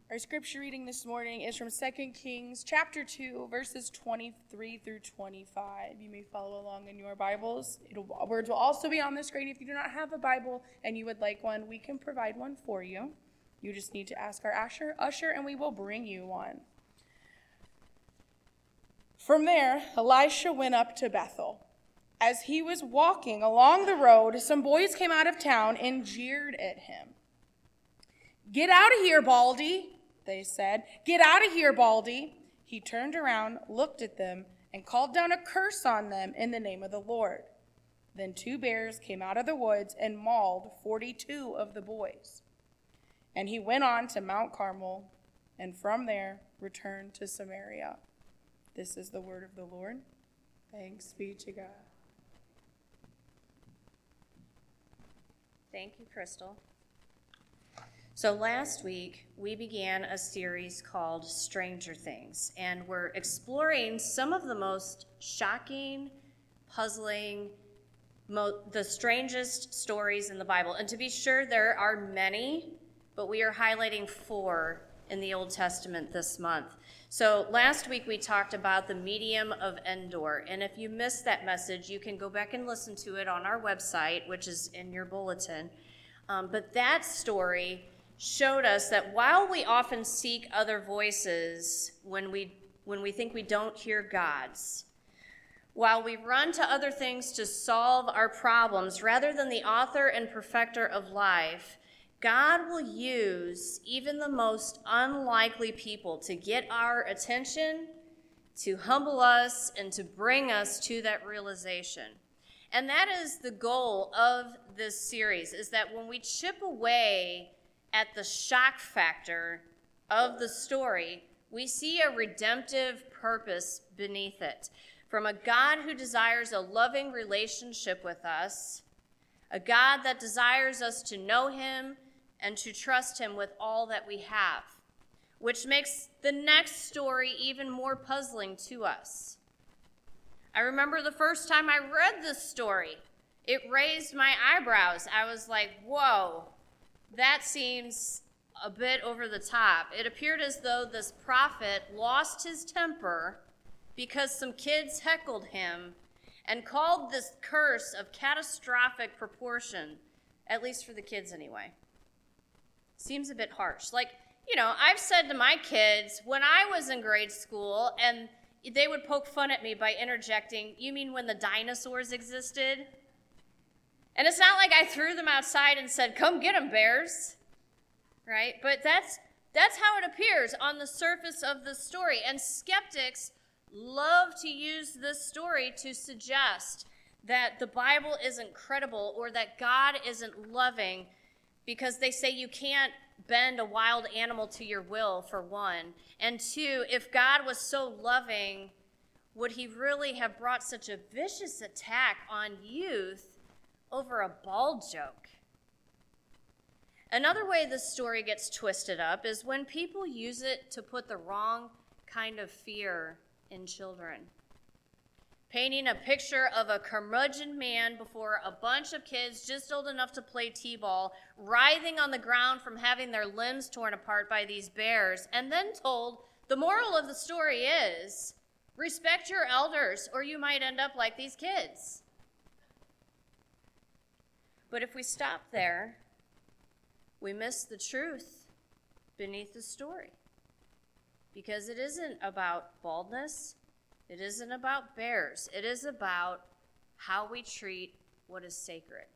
Our scripture reading this morning is from 2 Kings chapter 2, verses 23 through 25. You may follow along in your Bibles. Words will also be on the screen. If you do not have a Bible and you would like one, we can provide one for you. You just need to ask our usher, and we will bring you one. From there, Elisha went up to Bethel. As he was walking along the road, some boys came out of town and jeered at him. "Get out of here, Baldy," they said. "Get out of here, Baldy." He turned around, looked at them, and called down a curse on them in the name of the Lord. Then 2 bears came out of the woods and mauled 42 of the boys. And he went on to Mount Carmel, and from there returned to Samaria. This is the word of the Lord. Thanks be to God. Thank you, Crystal. So last week, we began a series called Stranger Things, and we're exploring some of the most shocking, puzzling, the strangest stories in the Bible. And to be sure, there are many, but we are highlighting 4 in the Old Testament this month. So last week, we talked about the medium of Endor, and if you missed that message, you can go back and listen to it on our website, which is in your bulletin. But that story showed us that while we often seek other voices when we think we don't hear God's, while we run to other things to solve our problems rather than the author and perfecter of life, God will use even the most unlikely people to get our attention, to humble us, and to bring us to that realization. And that is the goal of this series, is that when we chip away at the shock factor of the story, we see a redemptive purpose beneath it. From a God who desires a loving relationship with us, a God that desires us to know him and to trust him with all that we have, which makes the next story even more puzzling to us. I remember the first time I read this story, it raised my eyebrows. I was like, whoa. That seems a bit over the top. It appeared as though this prophet lost his temper because some kids heckled him and called this curse of catastrophic proportion, at least for the kids anyway. Seems a bit harsh. Like, I've said to my kids when I was in grade school and they would poke fun at me by interjecting, "You mean when the dinosaurs existed?" And it's not like I threw them outside and said, "Come get them, bears," right? But that's how it appears on the surface of the story. And skeptics love to use this story to suggest that the Bible isn't credible or that God isn't loving, because they say you can't bend a wild animal to your will, for one. And 2, if God was so loving, would he really have brought such a vicious attack on youth over a ball joke? Another way this story gets twisted up is when people use it to put the wrong kind of fear in children. Painting a picture of a curmudgeon man before a bunch of kids just old enough to play t-ball, writhing on the ground from having their limbs torn apart by these bears, and then told, the moral of the story is, respect your elders or you might end up like these kids. But if we stop there, we miss the truth beneath the story. Because it isn't about baldness. It isn't about bears. It is about how we treat what is sacred.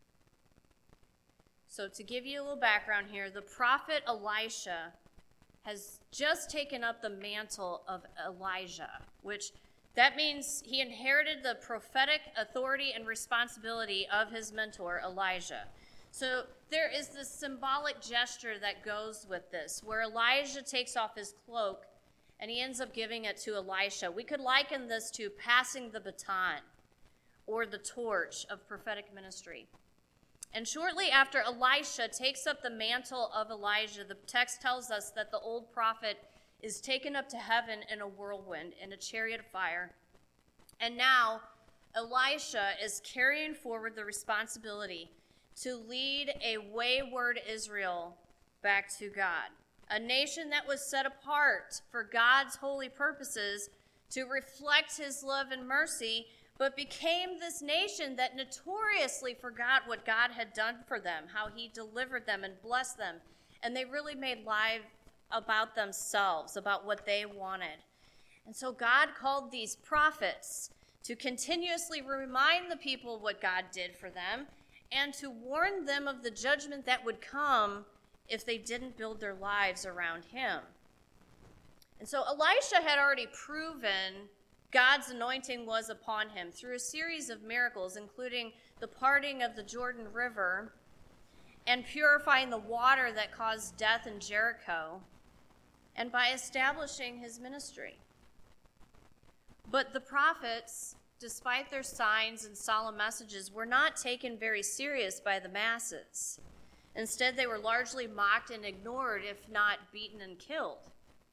So to give you a little background here, the prophet Elisha has just taken up the mantle of Elijah, which that means he inherited the prophetic authority and responsibility of his mentor, Elijah. So there is this symbolic gesture that goes with this, where Elijah takes off his cloak and he ends up giving it to Elisha. We could liken this to passing the baton or the torch of prophetic ministry. And shortly after Elisha takes up the mantle of Elijah, the text tells us that the old prophet is taken up to heaven in a whirlwind, in a chariot of fire. And now Elisha is carrying forward the responsibility to lead a wayward Israel back to God. a nation that was set apart for God's holy purposes to reflect his love and mercy, but became this nation that notoriously forgot what God had done for them, how he delivered them and blessed them. And they really made life about themselves, about what they wanted. And so God called these prophets to continuously remind the people what God did for them and to warn them of the judgment that would come if they didn't build their lives around him. And so Elisha had already proven God's anointing was upon him through a series of miracles, including the parting of the Jordan River and purifying the water that caused death in Jericho, and by establishing his ministry. But the prophets, despite their signs and solemn messages, were not taken very serious by the masses. Instead, they were largely mocked and ignored, if not beaten and killed.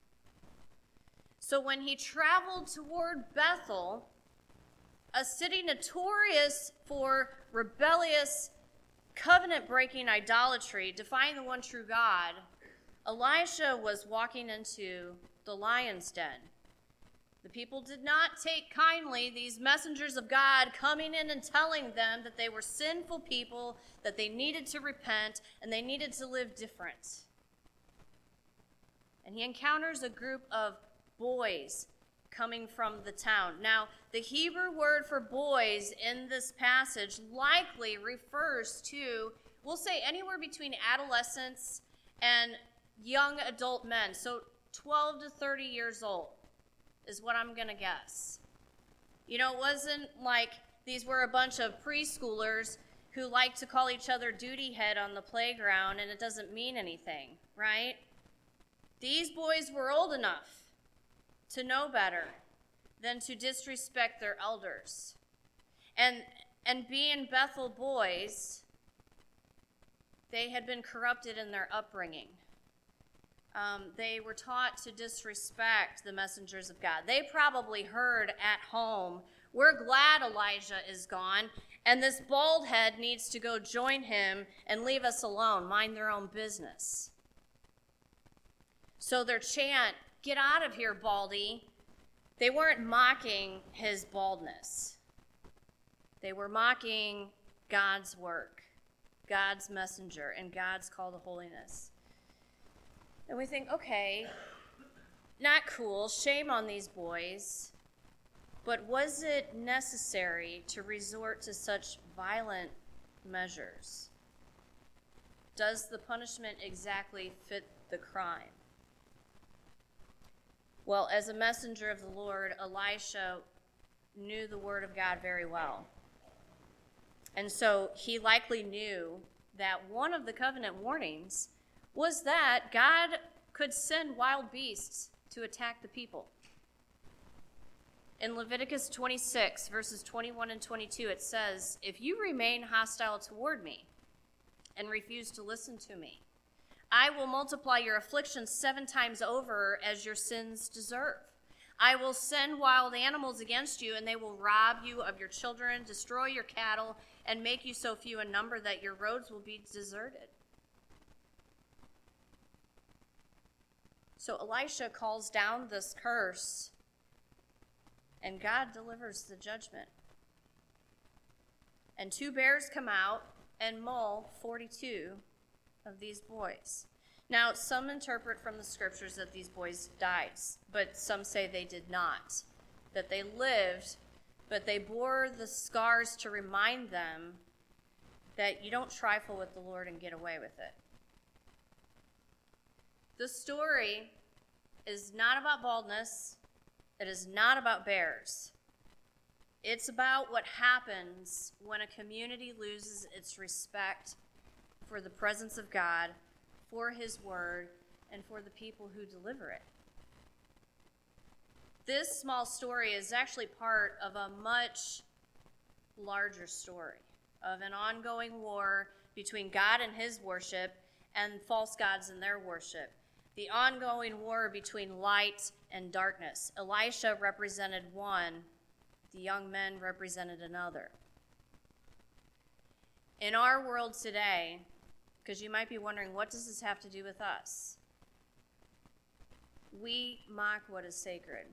So when he traveled toward Bethel, a city notorious for rebellious, covenant-breaking idolatry, defying the one true God, Elisha was walking into the lion's den. The people did not take kindly these messengers of God coming in and telling them that they were sinful people, that they needed to repent, and they needed to live different. And he encounters a group of boys coming from the town. Now, the Hebrew word for boys in this passage likely refers to, we'll say, anywhere between adolescents and young adult men. So 12 to 30 years old is what I'm going to guess. You know, it wasn't like these were a bunch of preschoolers who like to call each other duty head on the playground and it doesn't mean anything, right? These boys were old enough to know better than to disrespect their elders. And being Bethel boys, they had been corrupted in their upbringing. They were taught to disrespect the messengers of God. They probably heard at home, "We're glad Elijah is gone, and this bald head needs to go join him and leave us alone, mind their own business." So their chant, "Get out of here, Baldy," they weren't mocking his baldness. They were mocking God's work, God's messenger, and God's call to holiness. And we think, okay, not cool, shame on these boys, but was it necessary to resort to such violent measures? Does the punishment exactly fit the crime? Well, as a messenger of the Lord, Elisha knew the word of God very well. And so he likely knew that one of the covenant warnings was that God could send wild beasts to attack the people. In Leviticus 26, verses 21 and 22, it says, "If you remain hostile toward me and refuse to listen to me, I will multiply your afflictions 7 times over as your sins deserve. I will send wild animals against you, and they will rob you of your children, destroy your cattle, and make you so few in number that your roads will be deserted." So Elisha calls down this curse, and God delivers the judgment. And 2 bears come out and maul 42 of these boys. Now, some interpret from the scriptures that these boys died, but some say they did not, that they lived, but they bore the scars to remind them that you don't trifle with the Lord and get away with it. The story is not about baldness. It is not about bears. It's about what happens when a community loses its respect for the presence of God, for his word, and for the people who deliver it. This small story is actually part of a much larger story of an ongoing war between God and his worship and false gods and their worship. The ongoing war between light and darkness. Elisha represented one, the young men represented another. In our world today, because you might be wondering, what does this have to do with us? we mock what is sacred.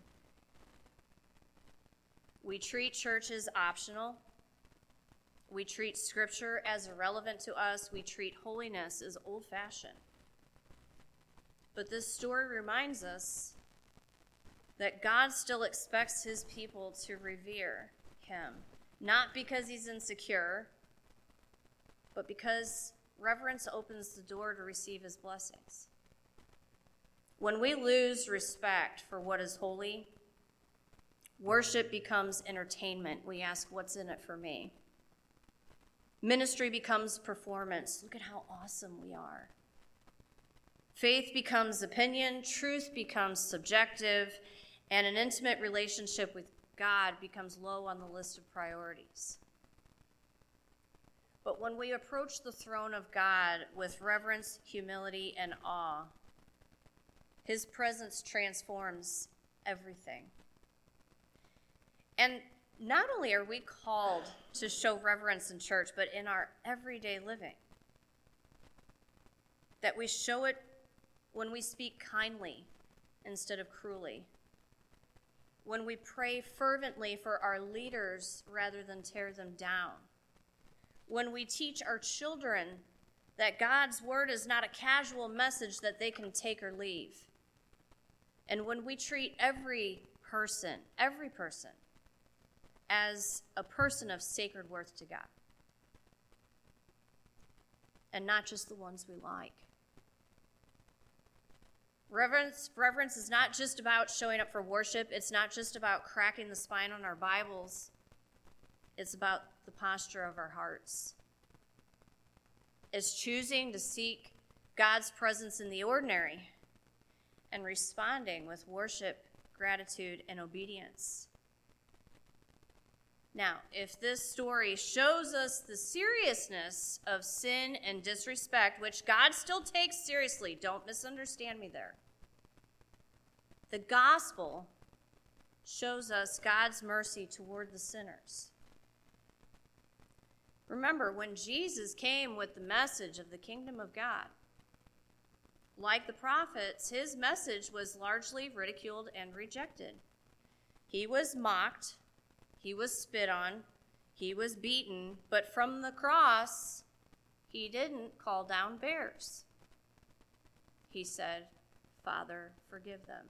We treat church as optional. We treat Scripture as irrelevant to us. We treat holiness as old-fashioned. But this story reminds us that God still expects his people to revere him, not because he's insecure, but because reverence opens the door to receive his blessings. When we lose respect for what is holy, worship becomes entertainment. We ask, what's in it for me? Ministry becomes performance. Look at how awesome we are. Faith becomes opinion, truth becomes subjective, and an intimate relationship with God becomes low on the list of priorities. But when we approach the throne of God with reverence, humility, and awe, his presence transforms everything. And not only are we called to show reverence in church, but in our everyday living. That we show it when we speak kindly instead of cruelly. When we pray fervently for our leaders rather than tear them down. When we teach our children that God's word is not a casual message that they can take or leave. And when we treat every person, as a person of sacred worth to God. And not just the ones we like. Reverence is not just about showing up for worship. It's not just about cracking the spine on our Bibles. It's about the posture of our hearts. It's choosing to seek God's presence in the ordinary and responding with worship, gratitude, and obedience. Now, if this story shows us the seriousness of sin and disrespect, which God still takes seriously, don't misunderstand me there. The gospel shows us God's mercy toward the sinners. Remember, when Jesus came with the message of the kingdom of God, like the prophets, his message was largely ridiculed and rejected. He was mocked. He was spit on, he was beaten, but from the cross, he didn't call down bears. He said, Father, forgive them.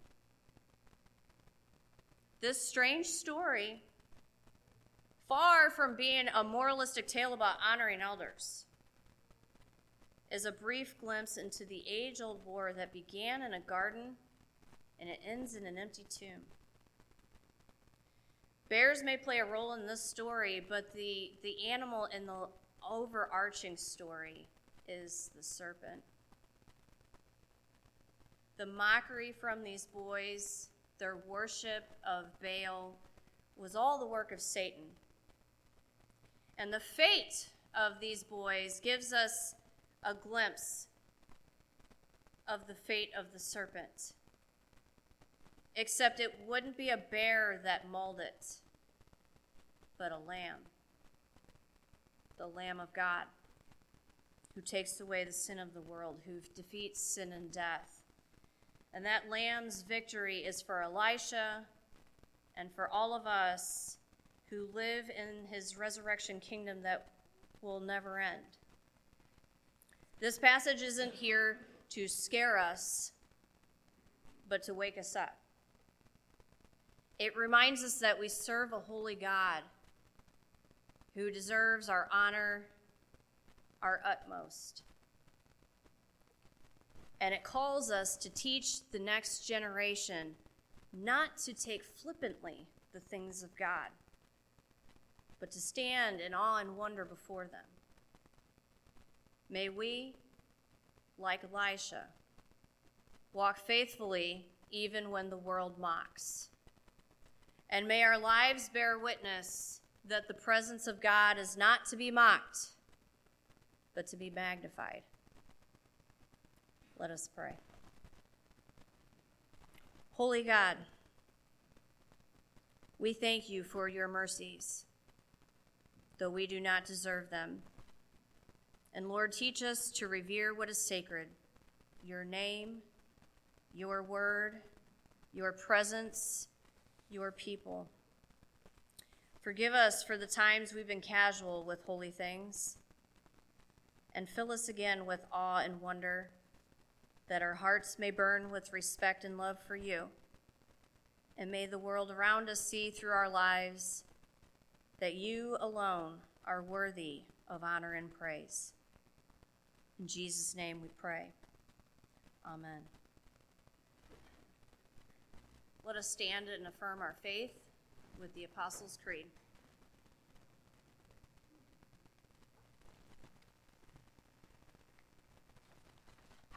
This strange story, far from being a moralistic tale about honoring elders, is a brief glimpse into the age-old war that began in a garden and it ends in an empty tomb. Bears may play a role in this story, but the animal in the overarching story is the serpent. The mockery from these boys, their worship of Baal, was all the work of Satan. And the fate of these boys gives us a glimpse of the fate of the serpent. Except it wouldn't be a bear that mauled it, but a lamb. The Lamb of God, who takes away the sin of the world, who defeats sin and death. And that lamb's victory is for Elisha and for all of us who live in his resurrection kingdom that will never end. This passage isn't here to scare us, but to wake us up. It reminds us that we serve a holy God who deserves our honor, our utmost. And it calls us to teach the next generation not to take flippantly the things of God, but to stand in awe and wonder before them. May we, like Elisha, walk faithfully even when the world mocks. And may our lives bear witness that the presence of God is not to be mocked, but to be magnified. Let us pray. Holy God, we thank you for your mercies, though we do not deserve them. And Lord, teach us to revere what is sacred, your name, your word, your presence, your people. Forgive us for the times we've been casual with holy things, and fill us again with awe and wonder, that our hearts may burn with respect and love for you, and may the world around us see through our lives that you alone are worthy of honor and praise. In Jesus' name we pray. Amen. Let us stand and affirm our faith with the Apostles' Creed.